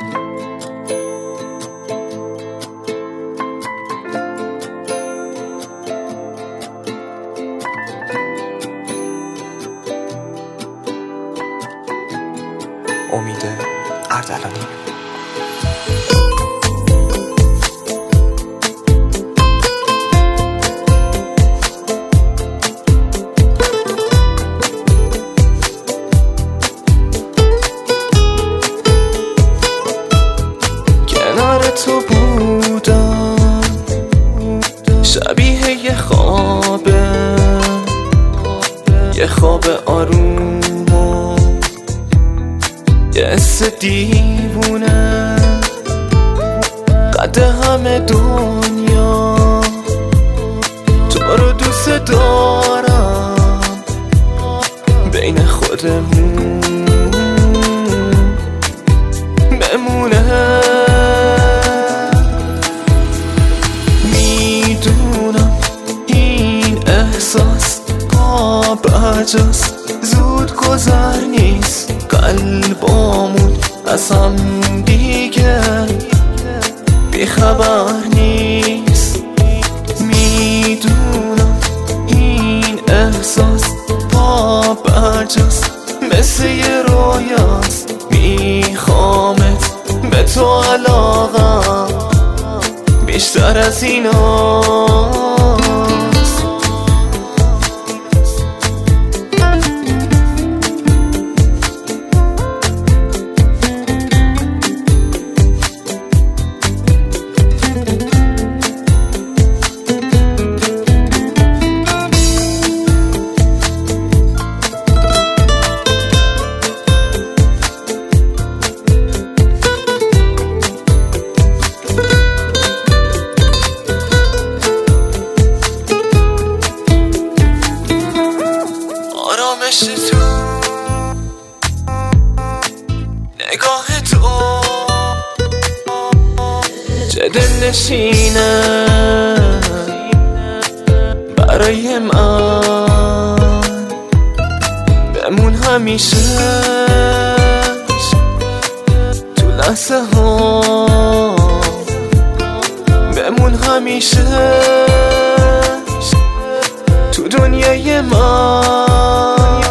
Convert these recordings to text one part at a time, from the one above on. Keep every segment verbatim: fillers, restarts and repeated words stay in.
امید اردلانی. کنار تو بودم شبیه یه خوابه، یه خواب آروم و یه حس دیوونه، قد همه دنیا تو رو دوست دارم، بین خودمون بمونه. میدونم این احساس پابرجاست، زود گذر نیست، قلبامون از هم دیگه بیخبر نیست. میدونم این احساس پابرجاست، مثل یه رویاست، میخوامت به تو علاقم بیشتر از ایناست. آرامش تو نگاه تو چه دلنشینه برای من، بمون همیشه تو لحظه ها، بمون همیشه تو دنیای من.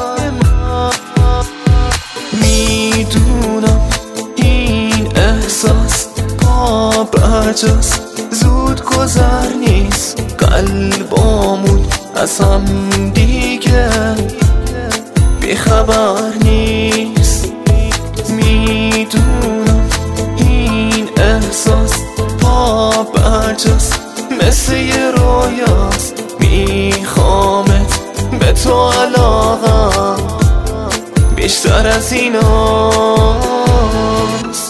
میدونم این احساس پابرجاست، زود گذر نیست، قلبامون از هم دیگه بیخبر نیست. میدونم این احساس پابرجاست، مثل یه رویاست، میخوامت به تو علاقم بیشتر از ایناست.